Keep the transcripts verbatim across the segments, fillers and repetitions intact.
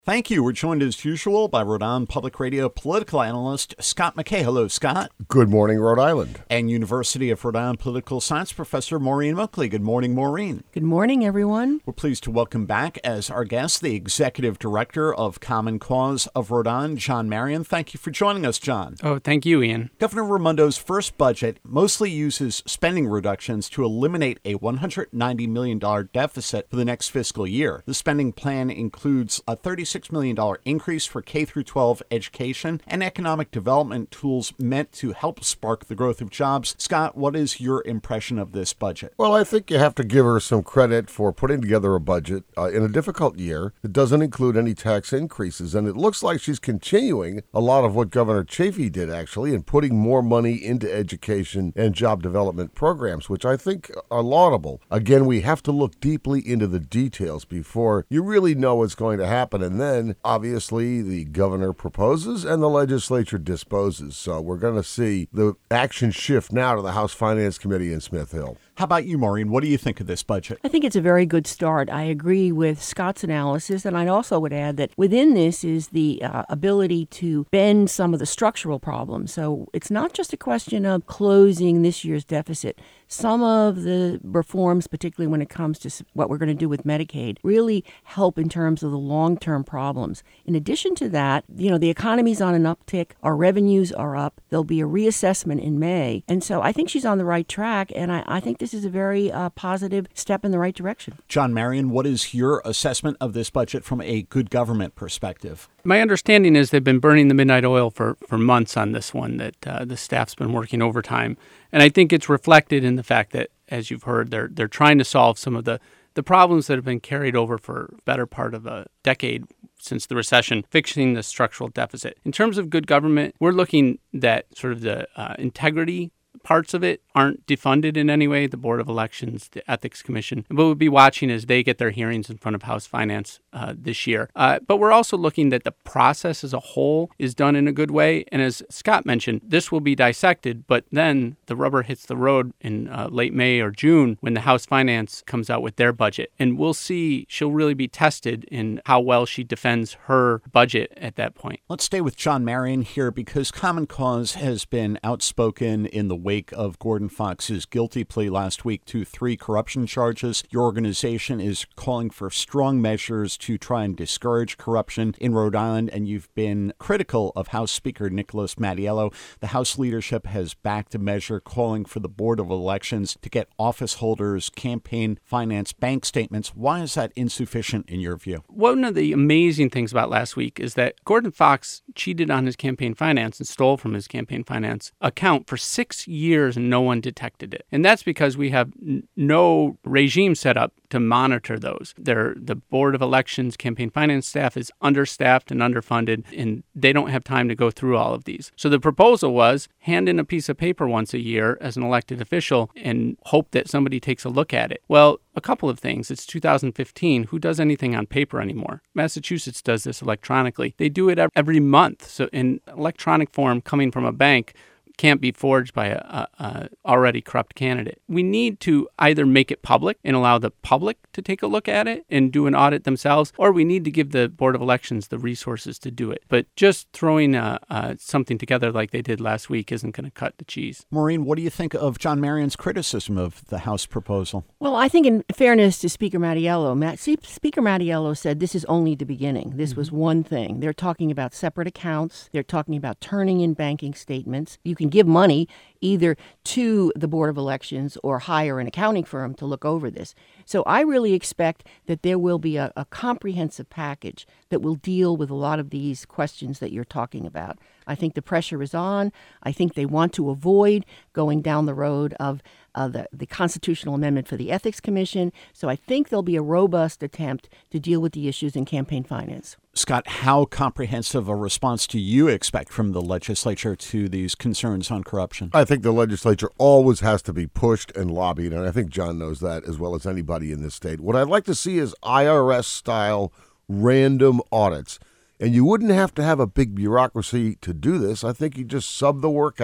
Thank you. We're joined as usual by Rhode Island Public Radio political analyst Scott McKay. Hello, Scott. Good morning, Rhode Island. And University of Rhode Island political science professor Maureen Moakley. Good morning, Maureen. Good morning, everyone. We're pleased to welcome back as our guest the executive director of Common Cause of Rhode Island, John Marion. Thank you for joining us, John. Oh, thank you, Ian. Governor Raimondo's first budget mostly uses spending reductions to eliminate a one hundred ninety million dollars deficit for the next fiscal year. The spending plan includes a thirty-six million dollars increase for K through twelve education and economic development tools meant to help spark the growth of jobs. Scott, what is your impression of this budget? Well, I think you have to give her some credit for putting together a budget uh, in a difficult year that doesn't include any tax increases. And it looks like she's continuing a lot of what Governor Chafee did, actually, in putting more money into education and job development programs, which I think are laudable. Again, we have to look deeply into the details before you really know what's going to happen. And then, obviously, the governor proposes and the legislature disposes. So we're going to see the action shift now to the House Finance Committee in Smith Hill. How about you, Maureen? What do you think of this budget? I think it's a very good start. I agree with Scott's analysis, and I also would add that within this is the uh, ability to bend some of the structural problems. So it's not just a question of closing this year's deficit. Some of the reforms, particularly when it comes to what we're going to do with Medicaid, really help in terms of the long-term problems. In addition to that, you know, the economy's on an uptick. Our revenues are up. There'll be a reassessment in May. And so I think she's on the right track, and I, I think this is a very uh, positive step in the right direction. John Marion, what is your assessment of this budget from a good government perspective? My understanding is they've been burning the midnight oil for, for months on this one, that uh, the staff's been working overtime. And I think it's reflected in the fact that, as you've heard, they're they're trying to solve some of the, the problems that have been carried over for a better part of a decade since the recession, fixing the structural deficit. In terms of good government, we're looking that sort of the uh, integrity parts of it aren't defunded in any way, the Board of Elections, the Ethics Commission, but we'll be watching as they get their hearings in front of House Finance uh, this year. Uh, but we're also looking that the process as a whole is done in a good way. And as Scott mentioned, this will be dissected, but then the rubber hits the road in uh, late May or June when the House Finance comes out with their budget. And we'll see, she'll really be tested in how well she defends her budget at that point. Let's stay with John Marion here because Common Cause has been outspoken in the wake of Gordon Fox's guilty plea last week to three corruption charges. Your organization is calling for strong measures to try and discourage corruption in Rhode Island, and you've been critical of House Speaker Nicholas Mattiello. The House leadership has backed a measure calling for the Board of Elections to get office holders' campaign finance bank statements. Why is that insufficient in your view? One of the amazing things about last week is that Gordon Fox cheated on his campaign finance and stole from his campaign finance account for six years and no one detected it. And that's because we have n- no regime set up to monitor those. They're, the Board of Elections campaign finance staff is understaffed and underfunded, and they don't have time to go through all of these. So the proposal was hand in a piece of paper once a year as an elected official and hope that somebody takes a look at it. Well, a couple of things. It's two thousand fifteen. Who does anything on paper anymore? Massachusetts does this electronically. They do it every month. So in electronic form coming from a bank, can't be forged by a, a, a already corrupt candidate. We need to either make it public and allow the public to take a look at it and do an audit themselves, or we need to give the Board of Elections the resources to do it. But just throwing uh, uh, something together like they did last week isn't going to cut the cheese. Maureen, what do you think of John Marion's criticism of the House proposal? Well, I think in fairness to Speaker Mattiello, Matt, Speaker Mattiello said this is only the beginning. This mm-hmm. was one thing. They're talking about separate accounts. They're talking about turning in banking statements. You can give money either to the Board of Elections or hire an accounting firm to look over this. So I really expect that there will be a, a comprehensive package that will deal with a lot of these questions that you're talking about. I think the pressure is on. I think they want to avoid going down the road of uh, the, the constitutional amendment for the Ethics Commission. So I think there'll be a robust attempt to deal with the issues in campaign finance. Scott, how comprehensive a response do you expect from the legislature to these concerns on corruption? I think the legislature always has to be pushed and lobbied, and I think John knows that as well as anybody in this state. What I'd like to see is I R S-style random audits. And you wouldn't have to have a big bureaucracy to do this. I think you just sub the work out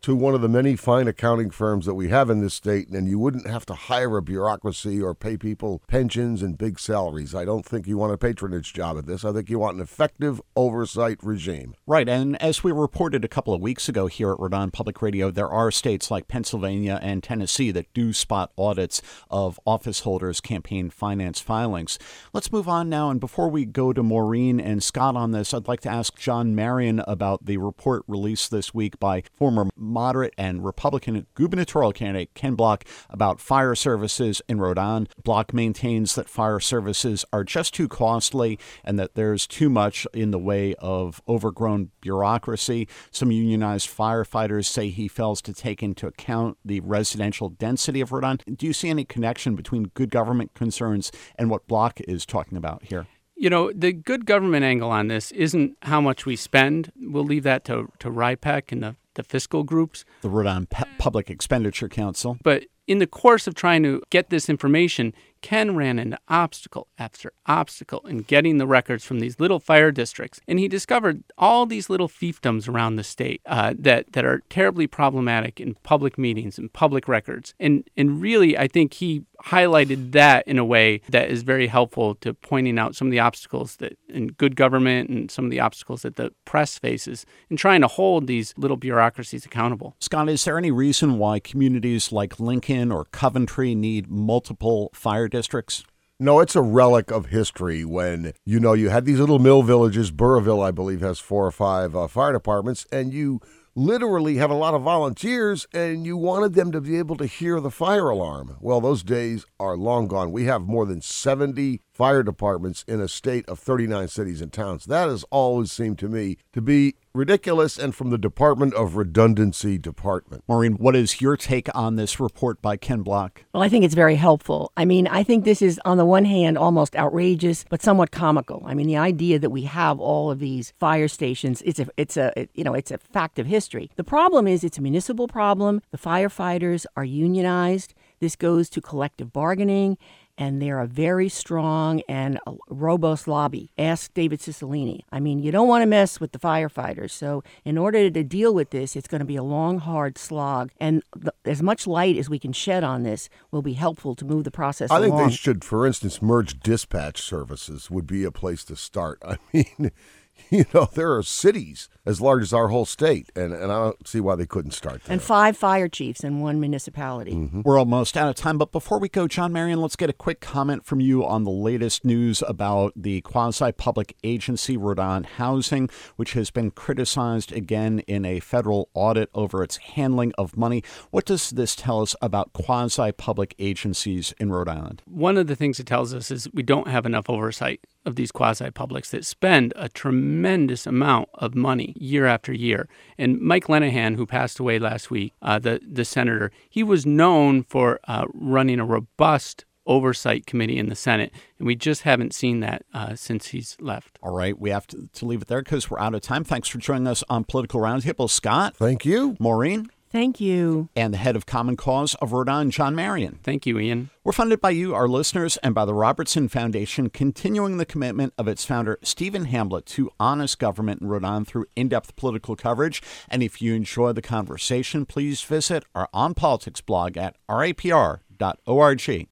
to one of the many fine accounting firms that we have in this state, and you wouldn't have to hire a bureaucracy or pay people pensions and big salaries. I don't think you want a patronage job at this. I think you want an effective oversight regime. Right, and as we reported a couple of weeks ago here at Rhode Island Public Radio, there are states like Pennsylvania and Tennessee that do spot audits of office holders' campaign finance filings. Let's move on now, and before we go to Maureen and Scott on this, I'd like to ask John Marion about the report released this week by former moderate and Republican gubernatorial candidate Ken Block about fire services in Rhode Island. Block maintains that fire services are just too costly and that there's too much in the way of overgrown bureaucracy. Some unionized firefighters say he fails to take into account the residential density of Rhode Island. Do you see any connection between good government concerns and what Block is talking about here? You know, the good government angle on this isn't how much we spend. We'll leave that to, to R I P E C and the, the fiscal groups. The Rhode Island P- Public Expenditure Council. But in the course of trying to get this information, Ken ran into obstacle after obstacle in getting the records from these little fire districts. And he discovered all these little fiefdoms around the state uh, that, that are terribly problematic in public meetings and public records. And, and really, I think he highlighted that in a way that is very helpful to pointing out some of the obstacles that in good government and some of the obstacles that the press faces in trying to hold these little bureaucracies accountable. Scott, is there any reason why communities like Lincoln or Coventry need multiple fire districts? No, it's a relic of history when, you know, you had these little mill villages. Burrillville, I believe, has four or five uh, fire departments, and you literally had a lot of volunteers, and you wanted them to be able to hear the fire alarm. Well, those days are long gone. We have more than seventy fire departments in a state of thirty-nine cities and towns. That has always seemed to me to be ridiculous, and from the Department of Redundancy Department. Maureen, what is your take on this report by Ken Block? Well, I think it's very helpful. I mean, I think this is, on the one hand, almost outrageous, but somewhat comical. I mean, the idea that we have all of these fire stations, it's a, it's a, it, you know, it's a fact of history. The problem is it's a municipal problem. The firefighters are unionized. This goes to collective bargaining. And they're a very strong and robust lobby. Ask David Cicilline. I mean, you don't want to mess with the firefighters. So in order to deal with this, it's going to be a long, hard slog. And the, as much light as we can shed on this will be helpful to move the process I along. think they should, for instance, merge dispatch services would be a place to start. I mean, you know, there are cities as large as our whole state, and, and I don't see why they couldn't start there. And five fire chiefs in one municipality. Mm-hmm. We're almost out of time, but before we go, John Marion, let's get a quick comment from you on the latest news about the quasi-public agency, Rhode Island Housing, which has been criticized again in a federal audit over its handling of money. What does this tell us about quasi-public agencies in Rhode Island? One of the things it tells us is we don't have enough oversight of these quasi-publics that spend a tremendous amount of money year after year. And Mike Lenahan, who passed away last week, uh, the, the senator, he was known for uh, running a robust oversight committee in the Senate, and we just haven't seen that uh, since he's left. All right, we have to, to leave it there because we're out of time. Thanks for joining us on Political Roundtable. Scott. Thank you. Maureen. Thank you. And the head of Common Cause of Rhode Island, John Marion. Thank you, Ian. We're funded by you, our listeners, and by the Robertson Foundation, continuing the commitment of its founder, Stephen Hamblett, to honest government in Rhode Island through in-depth political coverage. And if you enjoy the conversation, please visit our On Politics blog at r a p r dot org.